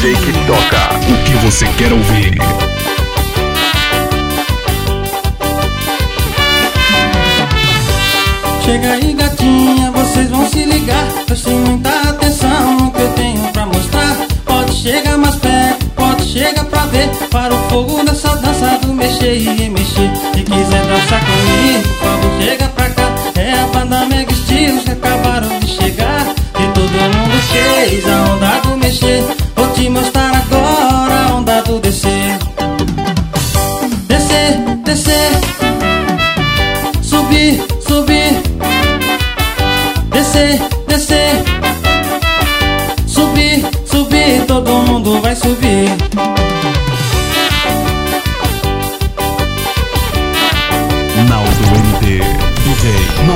DJ que toca o que você quer ouvir. Chega aí, gatinha, vocês vão se ligar. Prestem muita atenção no que eu tenho pra mostrar. Pode chegar mais perto, pode chegar pra ver. Para o fogo dessa dança do mexer e remexer. Se quiser dançar comigo, por favor, chega pra cá. É a banda Mega Estilos que acabaram de chegar. E todo mundo fez a onda do mexer. Vou te mostrar agora a onda do descer. Descer, descer. Subir, subir. Descer, descer. Subir, subir. Todo mundo vai subir. Naldo MD, DJ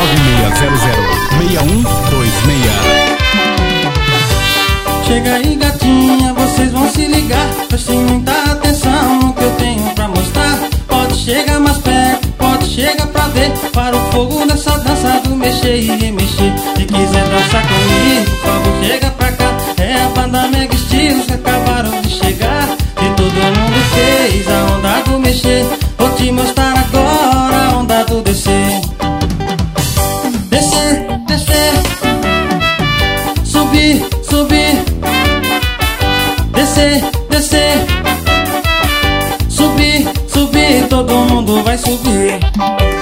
9600-6126. Chega aí, gatinha, vocês vão se ligar. Prestem muita atenção no que eu tenho pra mostrar. Pode chegar mais perto, pode chegar pra ver. Para o fogo dessa dança do mexer e remexer. Se quiser dançar comigo, por favor, chega pra cá. É a banda Mega Estilos que acabaram de chegar. E todo mundo fez a onda do mexer. Vou te mostrar agora a onda do descer. Descer, descer. Subir, subir. Descer, descer. Subir, subir. Todo mundo vai subir.